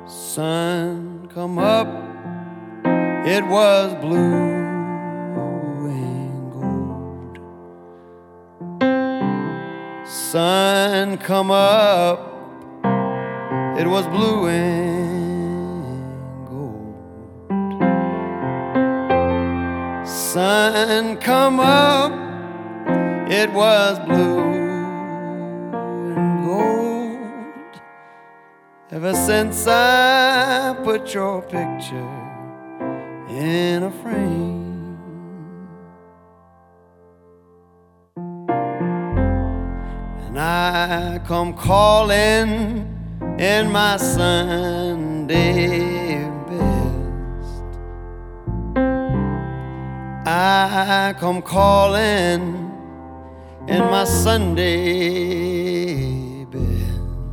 Sun come up, it was blue and gold. Sun come up, it was blue and gold. Sun come up, it was blue and gold. Ever since I put your picture in a frame, and I come calling in my Sunday best. I come calling in my Sunday best.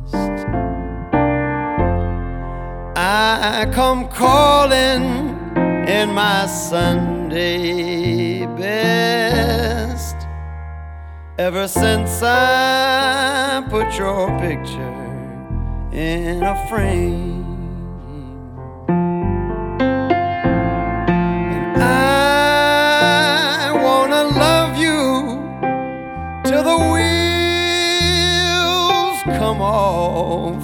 I come calling in my Sunday best. Ever since I put your picture in a frame, and I wanna love you till the wheels come off.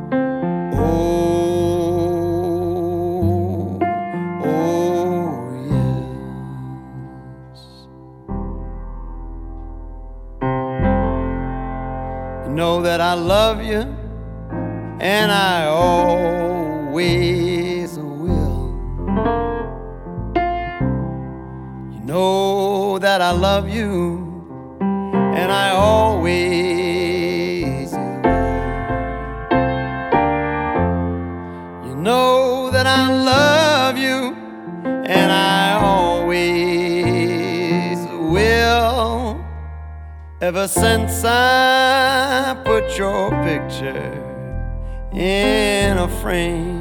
Know that I love you, and I always will. You know that I love you, and I always will. You know that I love you, and I always will. Ever since I put your picture in a frame.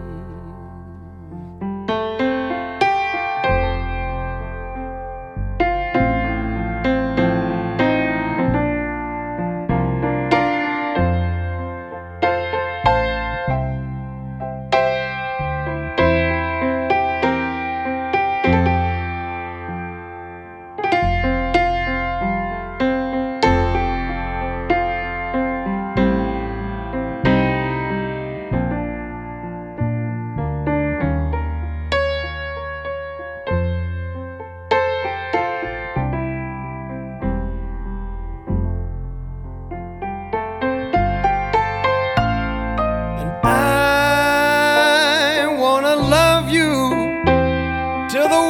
Till the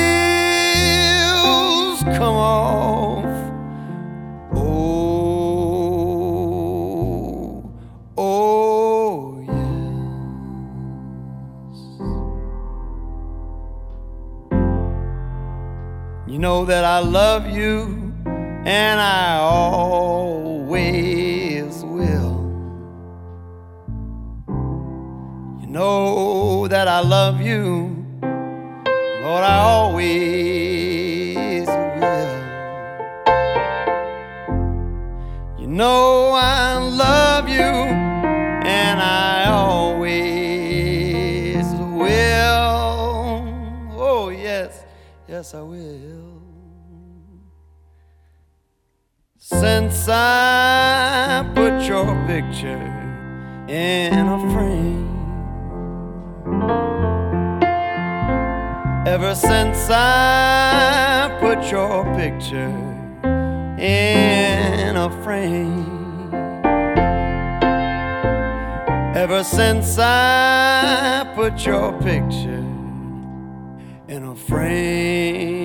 wheels come off. Oh, oh yes. You know that I love you, and I always will. You know that I love you, Lord, I always will. You know I love you, and I always will. Oh, yes, yes, I will. Since I put your picture in a frame, ever since I put your picture in a frame, ever since I put your picture in a frame.